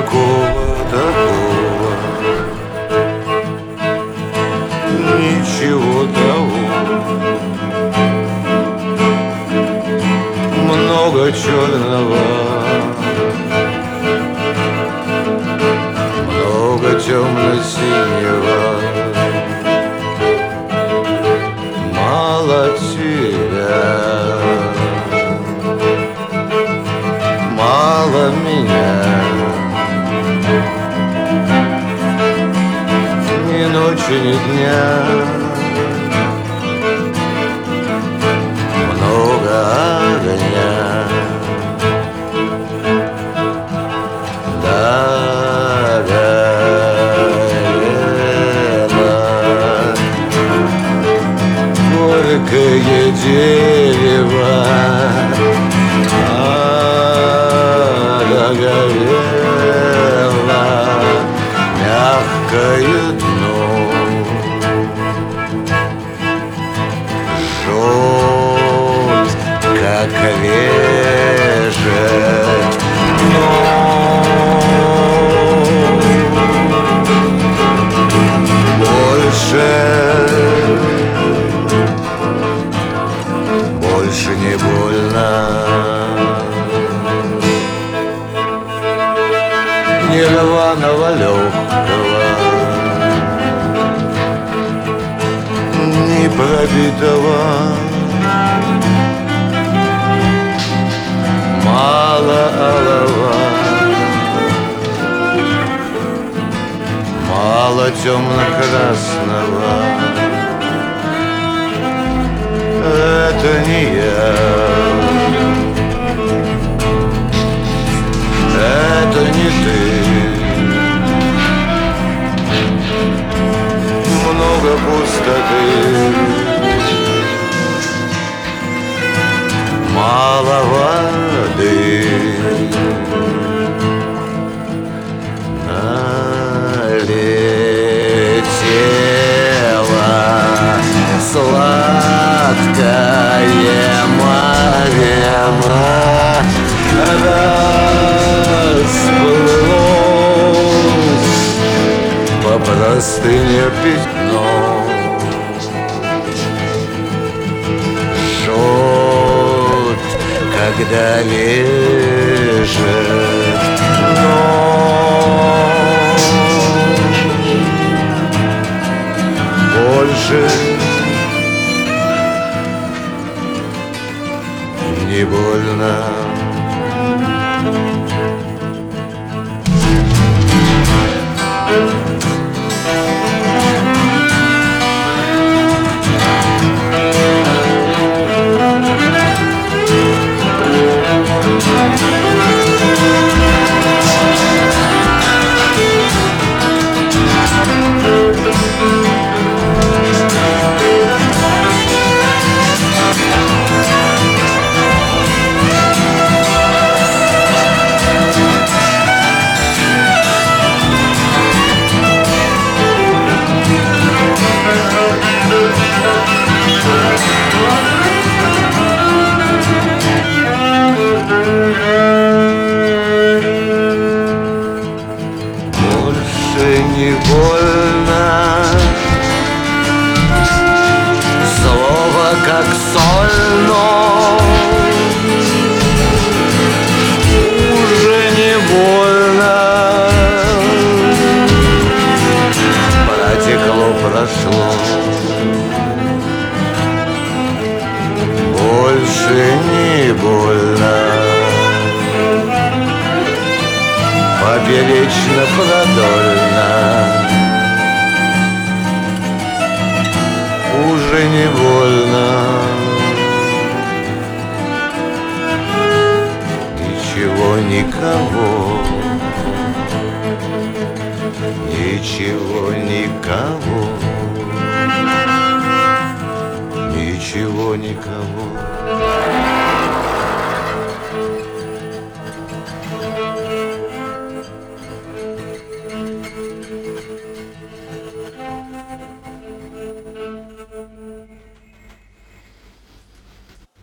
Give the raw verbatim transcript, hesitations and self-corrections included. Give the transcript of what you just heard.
никакого такого, ничего того. Много черного, много темно-синего. Мало тебя, мало меня. Ни ночи, ни дня. Много огня. Догорело горькое дерево, а догорело мягкое дно. Жжет, как режет, но больше, больше не больно. Ни рваного легкого, ни пробитого. Мало алого, мало темно-красного. Это не я, это не ты. Много пустоты, мало воды. Налетело сладкое марево, расплылось по простыне пятно. Жжет, когда лежит, но больше не больно. Не больно, слово как соль, но уже не больно. Протекло, прошло, больше не больно. Поперечно-продольно, уже не больно. Ничего, никого, ничего, никого, ничего, никого.